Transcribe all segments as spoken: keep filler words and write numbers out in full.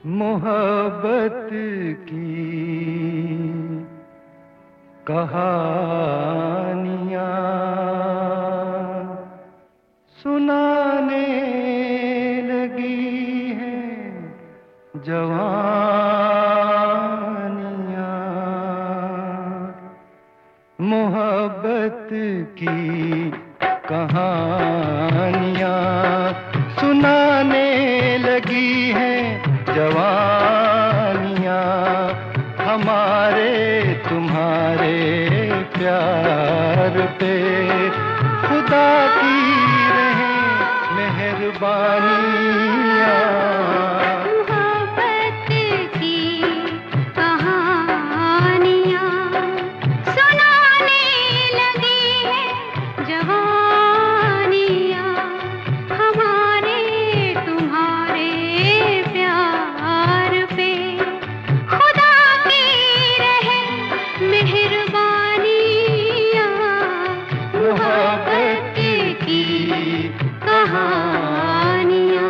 मोहब्बत की कहानियाँ सुनाने लगी हैं जवानियाँ। मोहब्बत की कहानियाँ सुनाने लगी हैं जवानियाँ। हमारे तुम्हारे प्यार पे खुदा की रहें मेहरबानियाँ। मोहब्बत की कहानियाँ सुनाने लगी हैं जवानियाँ। हमारे तुम्हारे प्यार पे खुदा की रहे मेहरबानियाँ। मोहब्बत की कहानियाँ।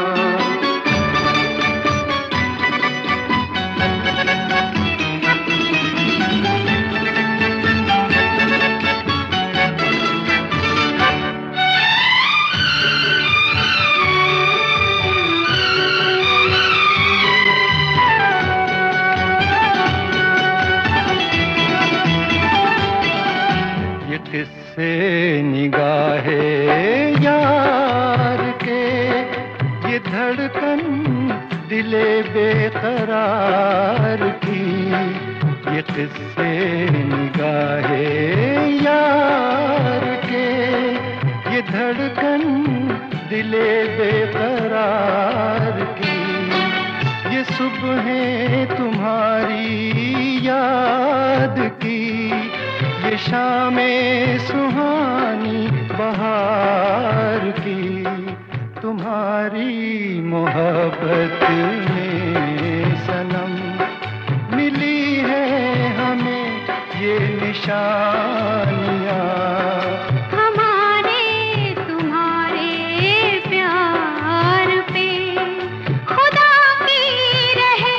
ये किस्से निगाहे यार के, ये धड़कन दिले बेकरार की। ये किस्से निगाहे यार के, ये धड़कन दिले बेकरार की। ये सुबहें तुम्हारी याद की, ये शामें सुहानी बहार की। तुम्हारी मोहब्बत में सनम मिली है हमें ये निशानियाँ। हमारे तुम्हारे प्यार पे खुदा की रहे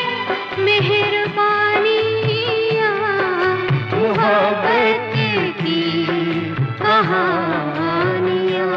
मेहरबानियाँ। मोहब्बत की कहानियाँ।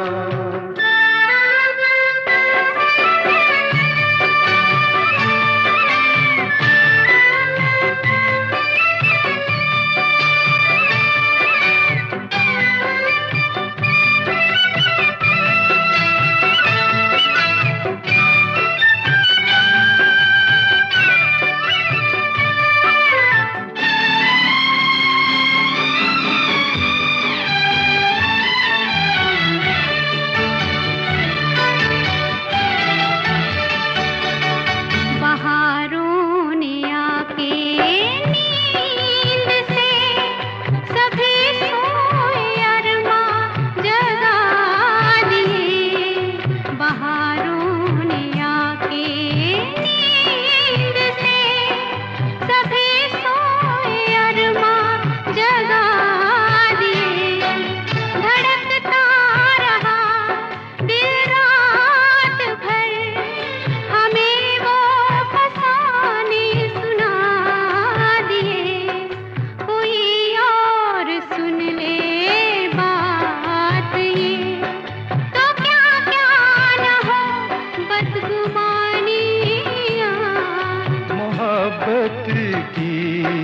मोहब्बत की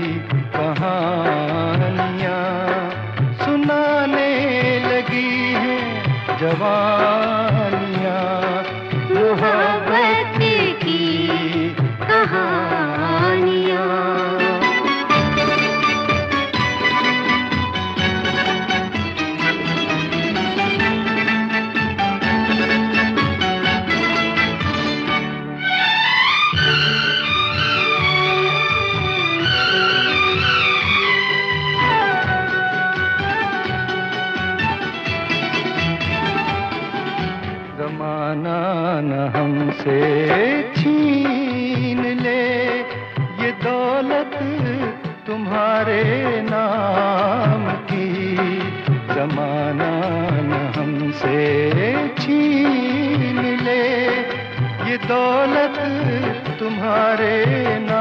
कहानियाँ सुनाने लगी हैं जवानियाँ। मोहब्बत की कहानियाँ। ज़माना न हमसे छीन ले ये दौलत तुम्हारे नाम की। ज़माना न हमसे छीन ले ये दौलत तुम तुम्हारे नाम